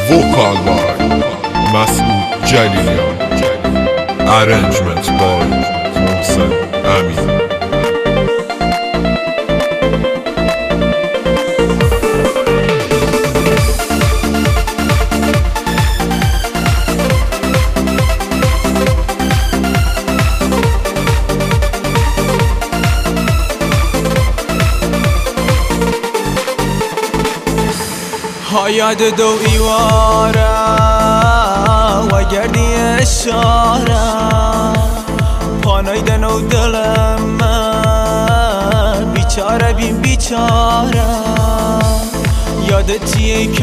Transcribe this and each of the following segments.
Vocal by Masoud Jalilian. Arrangement by Mohsen Amin. یاد دو ایواره و گردی اشاره پانای دن و دلم من بیچاره بیم بیچاره یادتیه که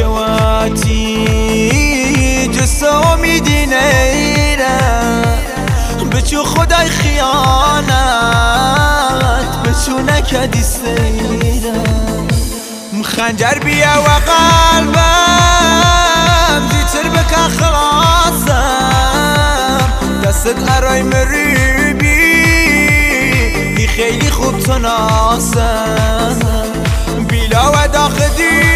واتی جسه امیدی نیره بچو خدای خیانت بچو نکدی سیره خنجر بیا و قلبم زیتر بکن خلاصم دستت ارای مریبی خیلی خوب تناسم بیلا و داخل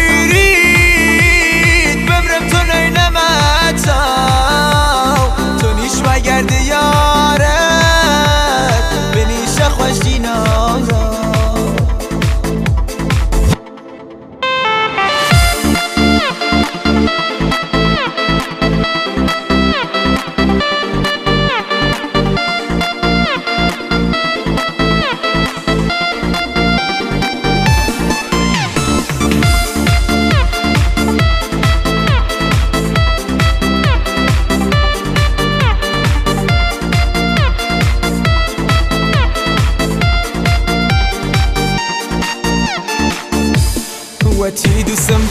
دیرید ببرم تو نینمتا تو نیش و گرد یارت بنیشه خوش دینارم وتی دوستم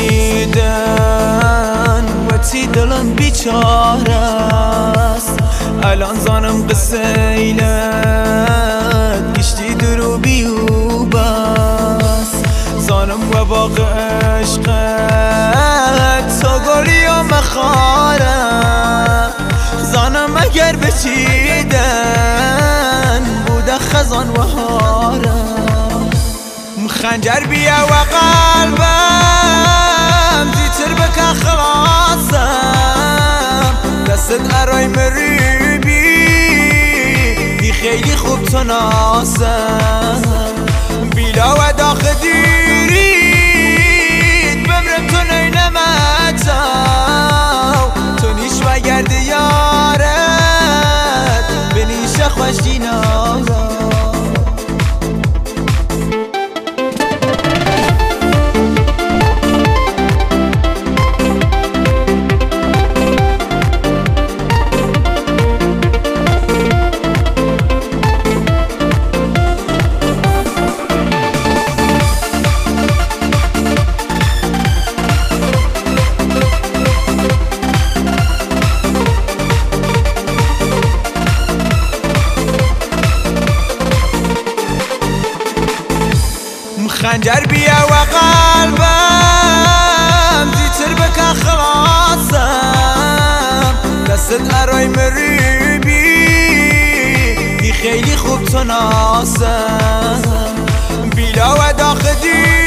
دریدن وتی دلم بیچاره است الان زانم قصه ایلت گشتی درو بیوب است زانم و باقی عشقت تا گلی و مخاره زانم اگر بچیدن بوده خزان و هاره خنجر بیا و قلبم زیتر بکن خلاصم دستت ارای مریبی خیلی خوب تناسم بیلا و داخل دیرید ببرم تو نینمتا تو نیش و گرد یارت بنیشه خوش دینارم خنجر بیا و قلبم زیتر بکن خلاصم دستت ارای مریبی خیلی خوب تناسم بیلا و داخل